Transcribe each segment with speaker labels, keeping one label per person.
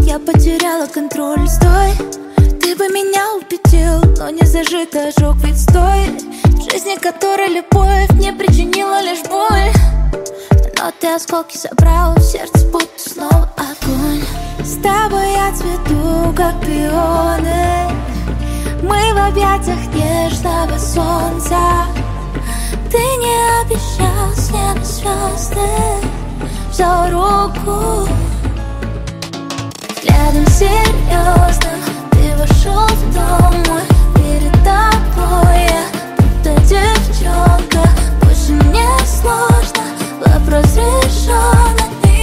Speaker 1: я потеряла контроль. Стой, ты бы меня убедил, но не зажитый ожог, ведь стоит в жизни, которой любовь не причинила лишь боль. Но ты осколки собрал, в сердце будто снова огонь. С тобой я цвету, как пионы, мы в объятиях нежного солнца. Ты не обещал с неба звезды, взял руку. Взглядом серьезным ты вошел в дом мой. Перед тобой я будто девчонка. Больше мне сложно, вопрос решен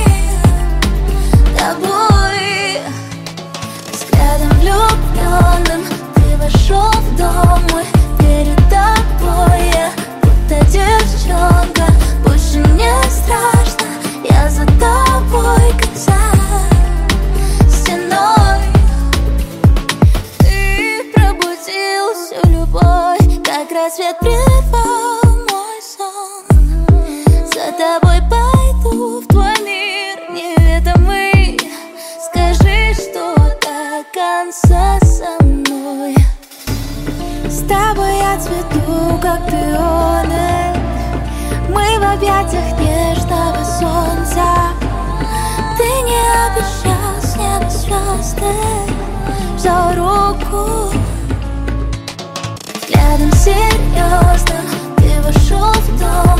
Speaker 1: тобой. Взглядом влюбленным ты вошел в дом мой. Перед тобой я будто девчонка. Больше не страшно, я за тобой, как за стеной. Ты пробудил всю любовь, как рассвет прервал мой сон. За тобой пойду в твой мир неведомый. Скажи, что до конца со мной. С тобой я цвету, как пионы, мы в объятиях нежного солнца. Ты не обещал с неба звезды, взял руку. Взглядом серьезным ты вошел в дом